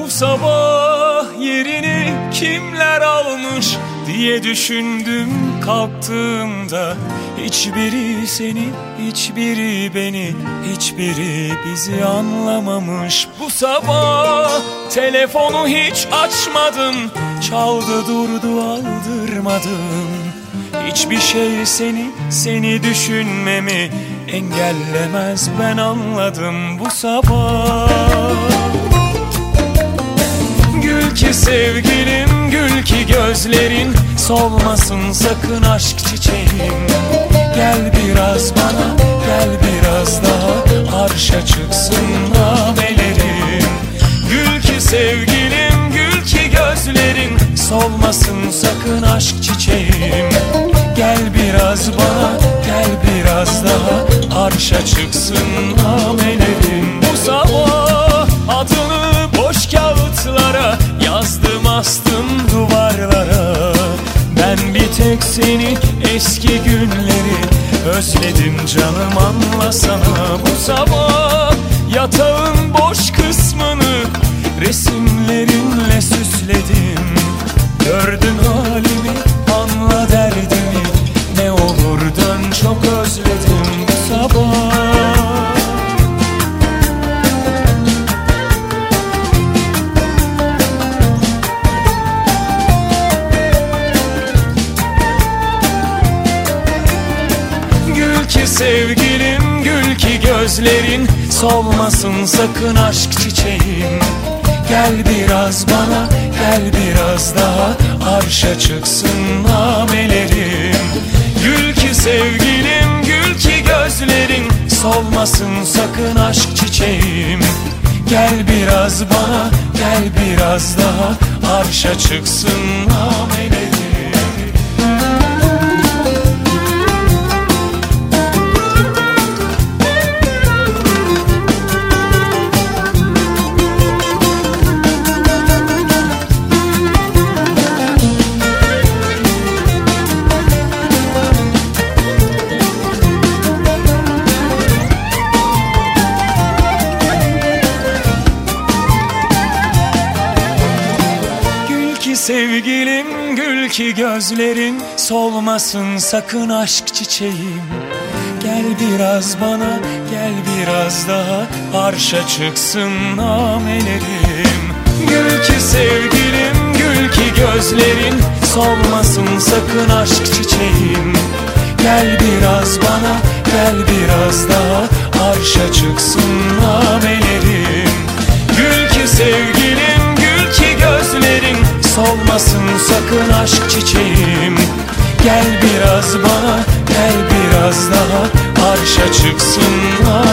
Bu sabah yerini kimler almış diye düşündüm kalktığımda. Hiçbiri seni, hiçbiri beni, hiçbiri bizi anlamamış. Bu sabah telefonu hiç açmadım, çaldı durdu aldırmadım. Hiçbir şey seni düşünmemi engellemez, ben anladım bu sabah. Gül ki sevgilim, gül ki gözlerin, solmasın sakın aşk çiçeğim. Gel biraz bana, gel biraz daha, arşa çıksın namelerim. Gül ki sevgilim, gül ki gözlerin, solmasın sakın aşk çiçeğim. Gel biraz bana, gel biraz daha, arşa çıksın namelerim. Bu sabah adını boş kağıtlara yazdım, astım duvarlara. Ben bir tek seni, eski günleri özledim canım, anlasana. Bu sabah yatağın boş kısmını resimlerinle süsledim. Gördün halimi, anla derdimi, ne olur dön, çok özledim bu sabah. Gül ki sevgilim, gül ki gözlerin, solmasın sakın aşk çiçeğim. Gel biraz bana, gel biraz daha, arşa çıksın namelerim. Gül ki sevgilim, gül ki gözlerin, solmasın sakın aşk çiçeğim. Gel biraz bana, gel biraz daha, arşa çıksın namelerim. Sevgilim, gül ki gözlerin, solmasın sakın aşk çiçeğim. Gel biraz bana, gel biraz daha, arşa çıksın namelerim. Gül ki sevgilim, gül ki gözlerin, solmasın sakın aşk çiçeğim. Gel biraz bana, gel biraz daha, arşa çıksın namelerim. Gül ki sevgilim, gül ki gözlerin, solmasın sakın aşk çiçeğim. Gel biraz bana, gel biraz daha, arşa çıksın